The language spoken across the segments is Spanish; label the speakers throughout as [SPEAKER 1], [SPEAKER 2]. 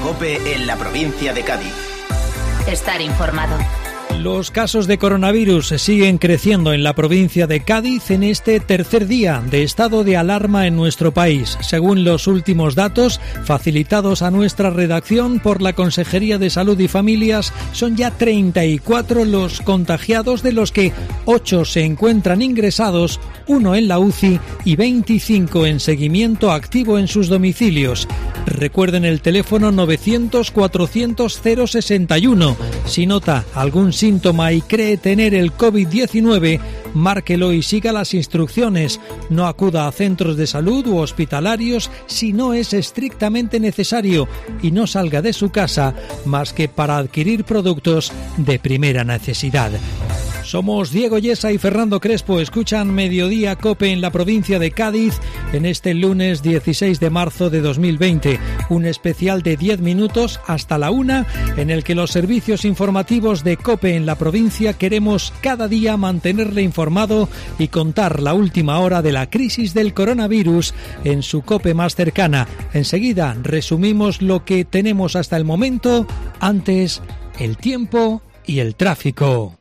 [SPEAKER 1] COPE en la provincia de Cádiz.
[SPEAKER 2] Estar informado.
[SPEAKER 3] Los casos de coronavirus siguen creciendo en la provincia de Cádiz en este tercer día de estado de alarma en nuestro país. Según los últimos datos facilitados a nuestra redacción por la Consejería de Salud y Familias, son ya 34 los contagiados, de los que 8 se encuentran ingresados, 1 en la UCI y 25 en seguimiento activo en sus domicilios. Recuerden el teléfono 900-400-061. Si nota algún síntoma y cree tener el COVID-19, márquelo y siga las instrucciones. No acuda a centros de salud u hospitalarios si no es estrictamente necesario y no salga de su casa más que para adquirir productos de primera necesidad. Somos Diego Yesa y Fernando Crespo. Escuchan Mediodía COPE en la provincia de Cádiz en este lunes 16 de marzo de 2020. Un especial de 10 minutos hasta la 1 en el que los servicios informativos de COPE en la provincia queremos cada día mantenerle informado y contar la última hora de la crisis del coronavirus en su COPE más cercana. Enseguida resumimos lo que tenemos hasta el momento. Antes, el tiempo y el tráfico.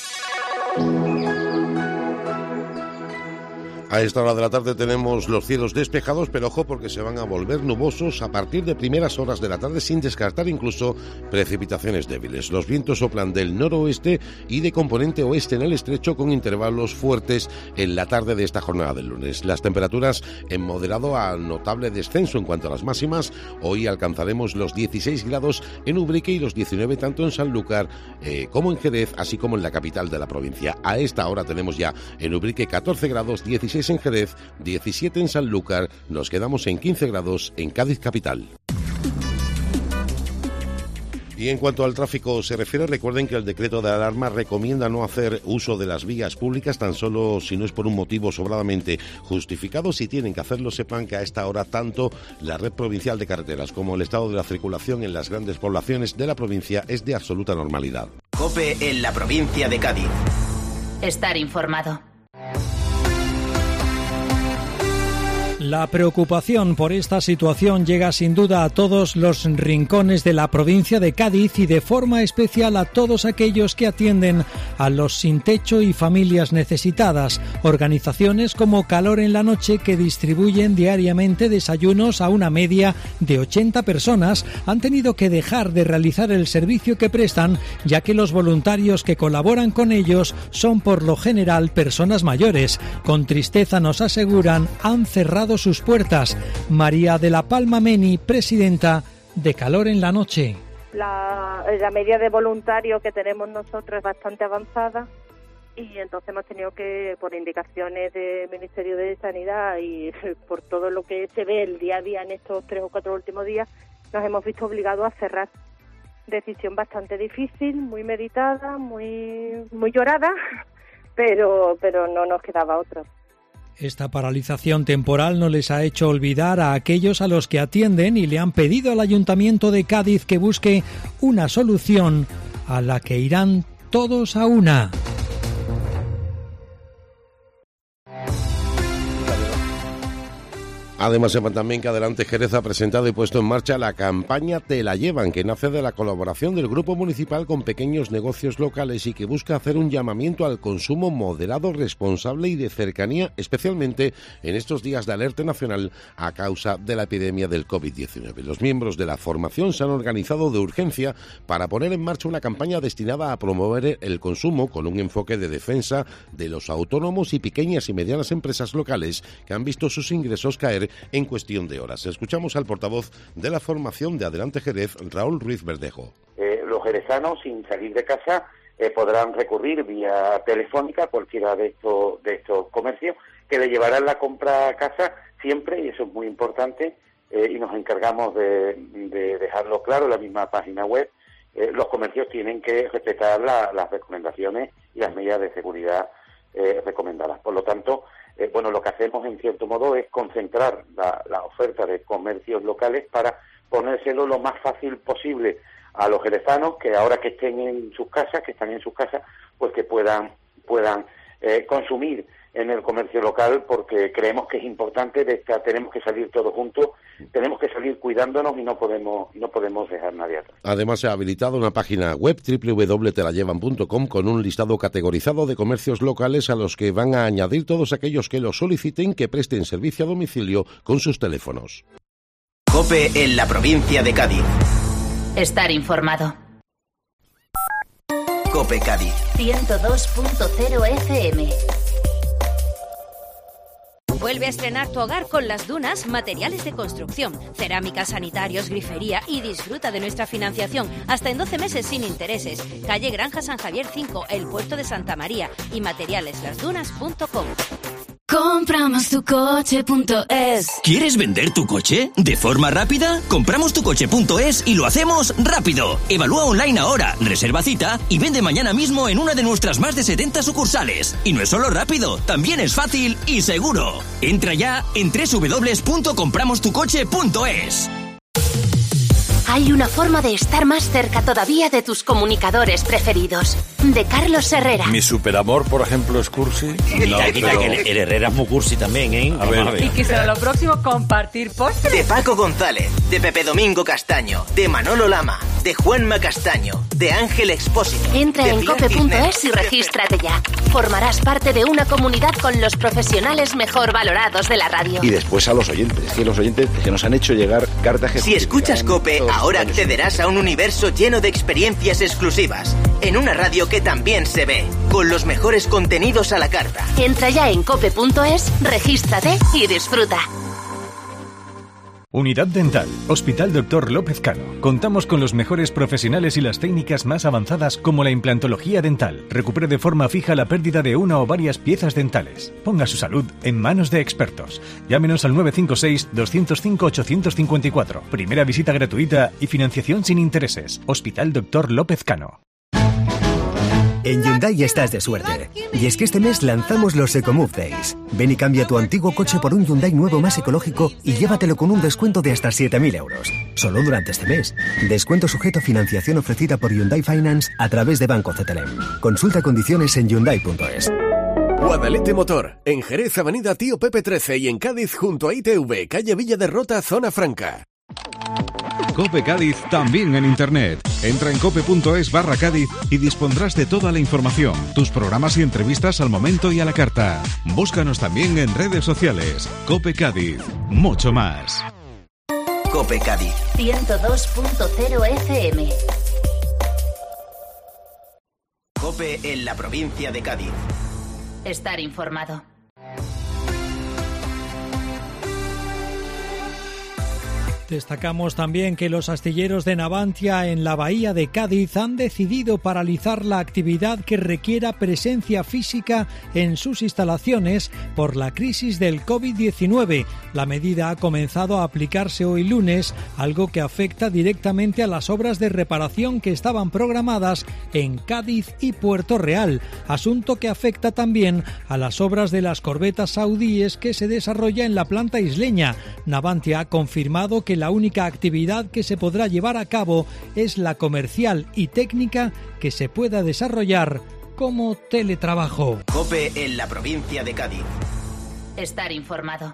[SPEAKER 4] A esta hora de la tarde tenemos los cielos despejados, pero ojo porque se van a volver nubosos a partir de primeras horas de la tarde, sin descartar incluso precipitaciones débiles. Los vientos soplan del noroeste y de componente oeste en el estrecho, con intervalos fuertes en la tarde de esta jornada del lunes. Las temperaturas en moderado a notable descenso en cuanto a las máximas. Hoy alcanzaremos los 16 grados en Ubrique y los 19 tanto en Sanlúcar como en Jerez, así como en la capital de la provincia. A esta hora tenemos ya en Ubrique 14 grados, 16 en Jerez, 17 en Sanlúcar, nos quedamos en 15 grados en Cádiz capital. Y en cuanto al tráfico se refiere, recuerden que el decreto de alarma recomienda no hacer uso de las vías públicas, tan solo si no es por un motivo sobradamente justificado. Si tienen que hacerlo, sepan que a esta hora tanto la red provincial de carreteras como el estado de la circulación en las grandes poblaciones de la provincia es de absoluta normalidad.
[SPEAKER 1] COPE en la provincia de Cádiz.
[SPEAKER 2] Estar informado.
[SPEAKER 3] La preocupación por esta situación llega sin duda a todos los rincones de la provincia de Cádiz y de forma especial a todos aquellos que atienden a los sin techo y familias necesitadas. Organizaciones como Calor en la Noche, que distribuyen diariamente desayunos a una media de 80 personas, han tenido que dejar de realizar el servicio que prestan, ya que los voluntarios que colaboran con ellos son por lo general personas mayores. Con tristeza nos aseguran, han cerrado sus puertas. María de la Palma Meni, presidenta de Calor en la Noche.
[SPEAKER 5] La media de voluntarios que tenemos nosotros es bastante avanzada y entonces hemos tenido que, por indicaciones del Ministerio de Sanidad y por todo lo que se ve el día a día en estos 3 o 4 últimos días, nos hemos visto obligados a cerrar. Decisión bastante difícil, muy meditada, muy llorada, pero no nos quedaba otra.
[SPEAKER 3] Esta paralización temporal no les ha hecho olvidar a aquellos a los que atienden y le han pedido al Ayuntamiento de Cádiz que busque una solución a la que irán todos a una.
[SPEAKER 4] Además, sepan también que Adelante Jerez ha presentado y puesto en marcha la campaña Te la llevan, que nace de la colaboración del Grupo Municipal con pequeños negocios locales y que busca hacer un llamamiento al consumo moderado, responsable y de cercanía, especialmente en estos días de alerta nacional a causa de la epidemia del COVID-19. Los miembros de la formación se han organizado de urgencia para poner en marcha una campaña destinada a promover el consumo con un enfoque de defensa de los autónomos y pequeñas y medianas empresas locales que han visto sus ingresos caer en cuestión de horas. Escuchamos al portavoz de la formación de Adelante Jerez, Raúl Ruiz Verdejo.
[SPEAKER 6] Los jerezanos, sin salir de casa, podrán recurrir vía telefónica a cualquiera de estos comercios que le llevarán la compra a casa siempre, y eso es muy importante, y nos encargamos de dejarlo claro en la misma página web. Los comercios tienen que respetar las recomendaciones y las medidas de seguridad recomendadas. Por lo tanto, lo que hacemos en cierto modo es concentrar la oferta de comercios locales para ponérselo lo más fácil posible a los jerezanos, que ahora que estén en sus casas, pues que puedan consumir en el comercio local, porque creemos que es importante. Tenemos que salir todos juntos, tenemos que salir cuidándonos y no podemos dejar nadie atrás.
[SPEAKER 4] Además, se ha habilitado una página web www.telayevan.com con un listado categorizado de comercios locales a los que van a añadir todos aquellos que lo soliciten que presten servicio a domicilio con sus teléfonos.
[SPEAKER 1] COPE en la provincia de Cádiz.
[SPEAKER 2] Estar informado.
[SPEAKER 1] COPE Cádiz
[SPEAKER 2] 102.0 FM.
[SPEAKER 7] Vuelve a estrenar tu hogar con Las Dunas Materiales de Construcción, cerámica, sanitarios, grifería y disfruta de nuestra financiación hasta en 12 meses sin intereses. Calle Granja San Javier 5, El Puerto de Santa María y materialeslasdunas.com.
[SPEAKER 8] Compramostucoche.es.
[SPEAKER 9] ¿Quieres vender tu coche de forma rápida? Compramostucoche.es y lo hacemos rápido. Evalúa online ahora, reserva cita y vende mañana mismo en una de nuestras más de 70 sucursales. Y no es solo rápido, también es fácil y seguro. Entra ya en www.compramostucoche.es.
[SPEAKER 10] Hay una forma de estar más cerca todavía de tus comunicadores preferidos. De Carlos Herrera.
[SPEAKER 11] Mi superamor, por ejemplo, es cursi.
[SPEAKER 12] No, pero que el Herrera es muy cursi también, ¿eh?
[SPEAKER 11] A ver.
[SPEAKER 13] Y que será lo próximo compartir postres.
[SPEAKER 1] De Paco González, de Pepe Domingo Castaño, de Manolo Lama, de Juanma Castaño, de Ángel Expósito.
[SPEAKER 10] Entra en cope.es y regístrate ya. Formarás parte de una comunidad con los profesionales mejor valorados de la radio.
[SPEAKER 14] Y después a los oyentes, que los oyentes que nos han hecho llegar cartas que...
[SPEAKER 1] Si escuchas COPE, ahora accederás a un universo lleno de experiencias exclusivas, en una radio que también se ve, con los mejores contenidos a la carta.
[SPEAKER 10] Entra ya en cope.es, regístrate y disfruta.
[SPEAKER 15] Unidad Dental, Hospital Dr. López Cano. Contamos con los mejores profesionales y las técnicas más avanzadas como la implantología dental. Recupere de forma fija la pérdida de una o varias piezas dentales. Ponga su salud en manos de expertos. Llámenos al 956-205-854. Primera visita gratuita y financiación sin intereses. Hospital Dr. López Cano.
[SPEAKER 16] En Hyundai estás de suerte. Y es que este mes lanzamos los EcoMove Days. Ven y cambia tu antiguo coche por un Hyundai nuevo más ecológico y llévatelo con un descuento de hasta 7.000 euros. Solo durante este mes. Descuento sujeto a financiación ofrecida por Hyundai Finance a través de Banco CTLM. Consulta condiciones en Hyundai.es.
[SPEAKER 17] Guadalete Motor, en Jerez, Avenida Tío Pepe 13 y en Cádiz junto a ITV, calle Villa de Rota, Zona Franca.
[SPEAKER 18] COPE Cádiz también en internet. Entra en cope.es/Cádiz y dispondrás de toda la información, tus programas y entrevistas al momento y a la carta. Búscanos también en redes sociales. COPE Cádiz, mucho más.
[SPEAKER 1] COPE Cádiz
[SPEAKER 2] 102.0 FM.
[SPEAKER 1] COPE en la provincia de Cádiz.
[SPEAKER 2] Estar informado.
[SPEAKER 3] Destacamos también que los astilleros de Navantia en la bahía de Cádiz han decidido paralizar la actividad que requiera presencia física en sus instalaciones por la crisis del COVID-19. La medida ha comenzado a aplicarse hoy lunes, algo que afecta directamente a las obras de reparación que estaban programadas en Cádiz y Puerto Real, asunto que afecta también a las obras de las corbetas saudíes que se desarrolla en la planta isleña. Navantia ha confirmado que la única actividad que se podrá llevar a cabo es la comercial y técnica que se pueda desarrollar como teletrabajo.
[SPEAKER 1] COPE en la provincia de Cádiz.
[SPEAKER 2] Estar informado.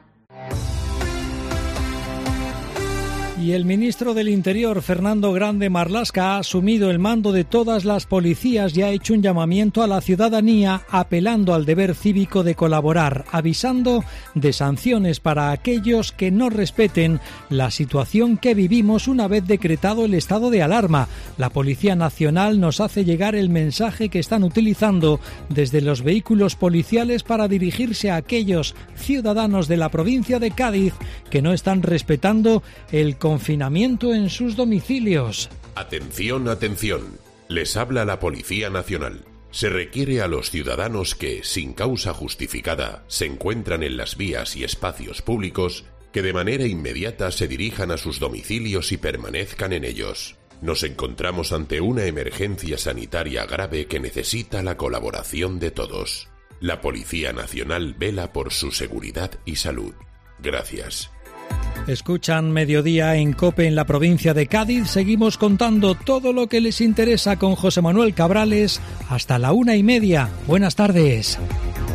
[SPEAKER 3] Y el ministro del Interior, Fernando Grande Marlaska, ha asumido el mando de todas las policías y ha hecho un llamamiento a la ciudadanía apelando al deber cívico de colaborar, avisando de sanciones para aquellos que no respeten la situación que vivimos una vez decretado el estado de alarma. La Policía Nacional nos hace llegar el mensaje que están utilizando desde los vehículos policiales para dirigirse a aquellos ciudadanos de la provincia de Cádiz que no están respetando el confinamiento en sus domicilios.
[SPEAKER 19] Atención, atención. Les habla la Policía Nacional. Se requiere a los ciudadanos que, sin causa justificada, se encuentran en las vías y espacios públicos, que de manera inmediata se dirijan a sus domicilios y permanezcan en ellos. Nos encontramos ante una emergencia sanitaria grave que necesita la colaboración de todos. La Policía Nacional vela por su seguridad y salud. Gracias.
[SPEAKER 3] Escuchan Mediodía en COPE en la provincia de Cádiz. Seguimos contando todo lo que les interesa con José Manuel Cabrales hasta la 1:30. Buenas tardes.